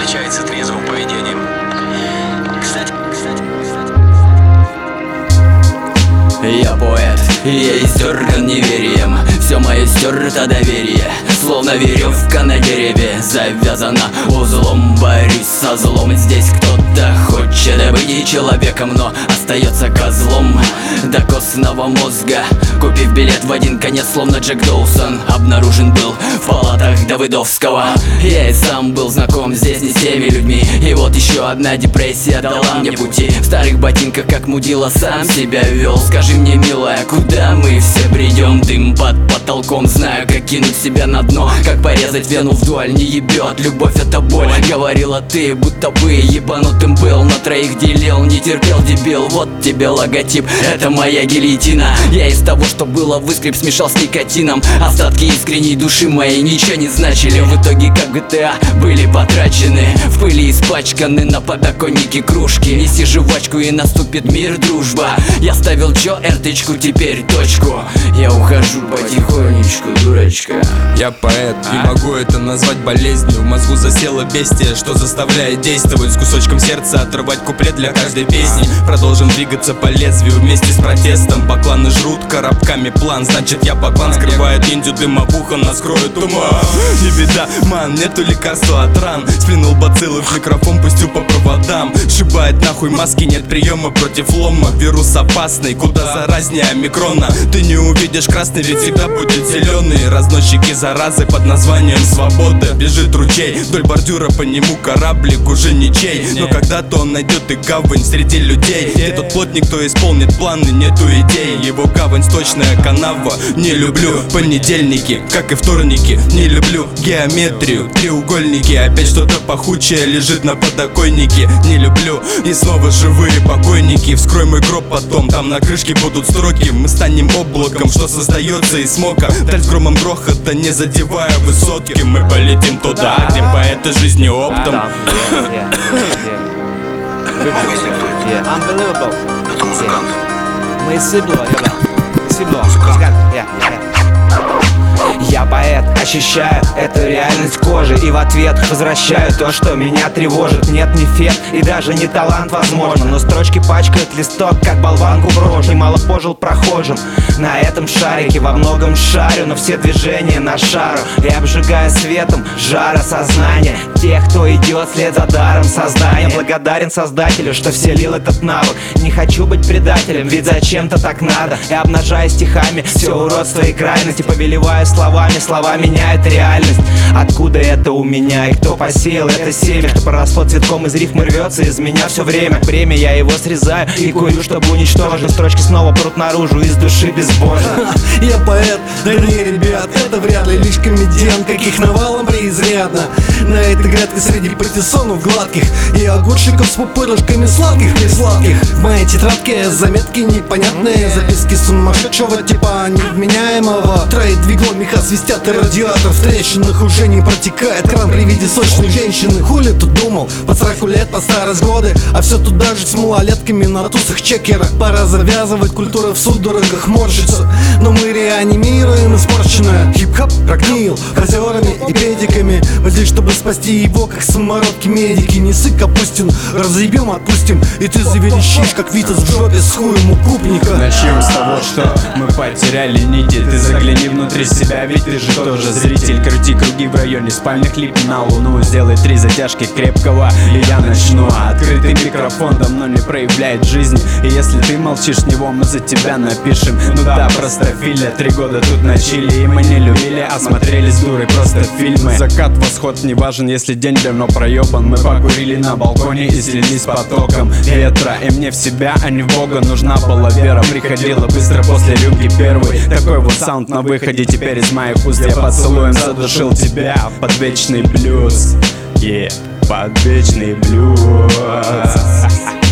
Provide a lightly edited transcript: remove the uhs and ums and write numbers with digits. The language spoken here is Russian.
отличается трезвым поведением. Кстати. Я поэт, и я истерган неверием. Все мое стерто доверие, словно веревка на дереве завязана узлом. Борюсь со злом, здесь кто-то хочет быть человеком, но остается козлом до костного мозга. Купив билет в один конец, словно Джек Доусон, обнаружен был в палатах Давыдовского. Я и сам был знаком здесь не с теми людьми, и вот еще одна депрессия дала мне пути. В старых ботинках, как мудила, сам себя вел. Скажи мне, милая, куда мы все бредем? Дым под потолком, знаю, как кинуть себя на дно, как порезать вену вдоль, не ебет. Любовь это боль, говорила ты, будто бы ебанутым был. На троих делил, не терпел дебил. Вот тебе логотип, это моя гильотина. Я из того, что было, выскреб смешал с никотином. Остатки искренней души моей ничего не значили. В итоге, как GTA, были потрачены, в пыли испачканы на подоконнике кружки. Неси жвачку и наступит мир, дружба. Я ставил чё, РТчку, теперь точку. Я ухожу потихонечку, дурачка. Я поэт, не могу это назвать болезнью. В мозгу засела бестия, что заставляет действовать. С кусочком сердца отрывать куплет для каждой песни. Продолжим двигаться по лезвию вместе с протестом. Бакланы жрут коробками план, значит я баклан. Скрывает индию дымовуха, нас кроет туман. Не беда, ман, нету лекарства от ран. Сплюнул бациллы в микрофон, пустю по проводам. Сшибает нахуй маски, нет приема против лома. Вирус опасный, куда заразнее омикрона. Ты не увидишь красный, ведь всегда будет зеленый. Разносчики заразы под названием свобода. Бежит ручей, вдоль бордюра по нему кораблик уже ничей. Но когда-то он найдет и гавань среди людей. И тот плотник, кто исполнит планы, нету идей. Его гавань сточная канава. Не люблю понедельники, как и вторники. Не люблю геометрию, треугольники. Опять что-то пахучее лежит на подоконнике. Не люблю, и снова живые покойники. Вскрой мой гроб потом, там на крышке будут строки. Мы станем облаком, что создается из смока. Вдаль с громом грохота, не задевая высотки. Мы полетим туда, где поэты жизни оптом. Это музыкант. Мы сыбло, Я поэт, ощущаю эту реальность кожи, и в ответ возвращаю то, что меня тревожит. Нет, не фет и даже не талант, возможно, но строчки пачкают листок, как болванку брошь. Немало пожил прохожим на этом шарике, во многом шарю, но все движения на шару. И обжигая светом жара сознания тех, кто идет вслед за даром создания. Благодарен создателю, что вселил этот навык. Не хочу быть предателем, ведь зачем-то так надо. И обнажая стихами все уродство и крайности, повелевая словами, слова меняют реальность. Откуда это у меня и кто посеял это семя, что проросло цветком из рифмы, рвется из меня все время. Время я его срезаю и курю, чтобы уничтожить. Строчки снова прут наружу из души безбожно. Я поэт, да не, ребят, это вряд ли лишь комедиан, каких навалом преизрядно. На этой грядке среди патиссонов гладких и огурчиков с пупырышками сладких, присладких. В моей тетрадке заметки непонятные, записки сумасшедшего типа невменяемого. Троит двигло, меха свистят и радиатор в трещинах уже не протекает кран при виде сочной женщины. Хули тут думал, под 40 лет, под старость годы, а все тут даже с малолетками на тусах чекера. Пора завязывать, культура в судорогах морщится, но мы реанимируем испорченное. Хип-хоп, рок-нил, фразерами и педиками. Вот здесь, чтобы спасти его, как самородки медики. Не сык, Капустин, разъебем, отпустим, и ты заверещишь, как Витас в жопе с хуем укупника. Начнем с того, что мы потеряли нити. Ты загляни внутри себя, ведь ты же тоже зритель. Крути круги в районе спальных лип на луну. Сделай 3 затяжки крепкого, и я начну. Открытый микрофон давно не проявляет жизнь, и если ты молчишь в него, мы за тебя напишем. Ну да, простофиля, 3 года тут на чили, и мы не любили, а смотрели с дурой просто фильмы. Закат, восход, не важен, если день давно проебан. Мы покурили на балконе и слились потоком ветра. И мне в себя, а не в Бога нужна была вера. Приходила быстро после рюмки первый. Такой вот саунд на выходе теперь из моих уст. Я поцелуем задушил тебя под вечный блюз. Под вечный блюз.